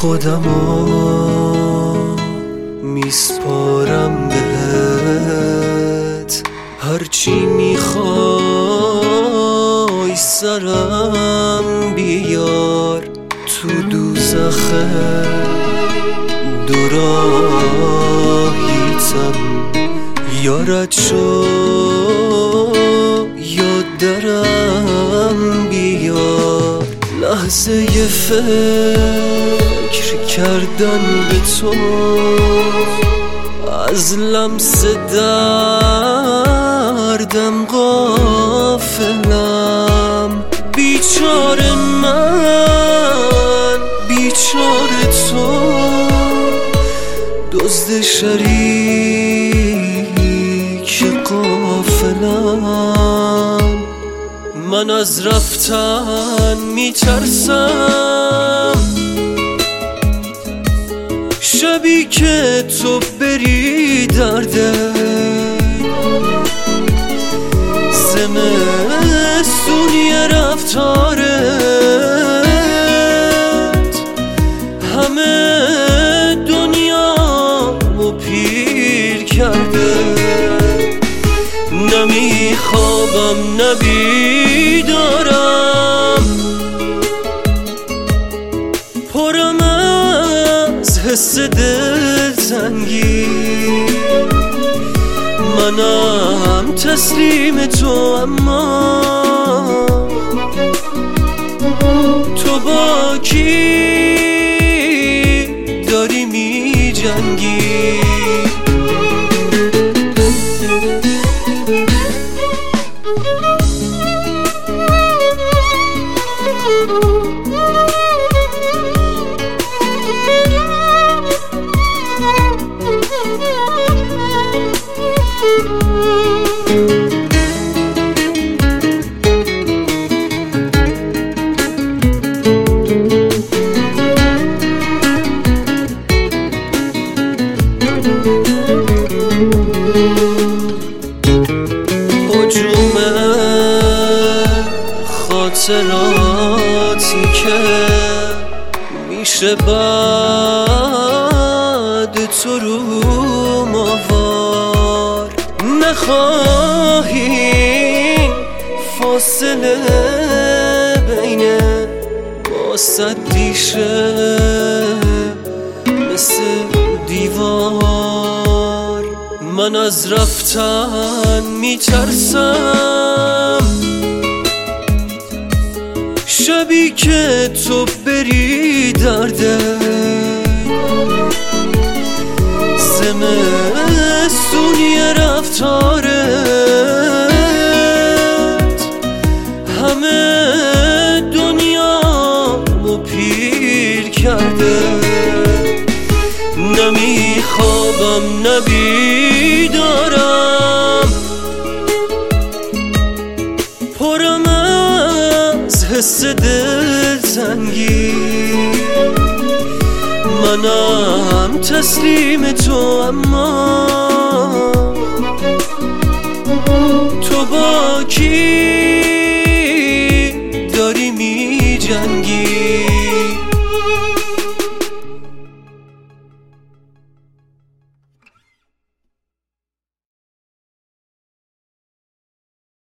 خودمو میسپارم بهت، هرچی میخوای سرم بیار. تو دوزخ دوراهیتم، یارت شو یا درم بیار. لحظه فکر کردن به تو، از لمس دردم غافلم. بیچاره من، بیچاره تو، دزد شریک غافلم. من از رفتن میترسم، شبی که تو بری درده. زمستونی رفتارت همه دنیامو پیر کرده. نمیخوابم نبیدارم، پرم از حس دلتنگی. منم تسلیم تو، اما تو با کی داری می جنگی؟ هجوم خاطراتی که میشه بعد تو رو ماوار. نخواهی فاصله بین ما صدی شه مثل دیوار. من از رفتن میترسم، شبی که تو بری درده. زمستونی رفتارت همه دنیامو پیر کرده. نمیخوابم نبیدارم، پرم از حس دلتنگی. منم تسلیم تو، اما تو با کی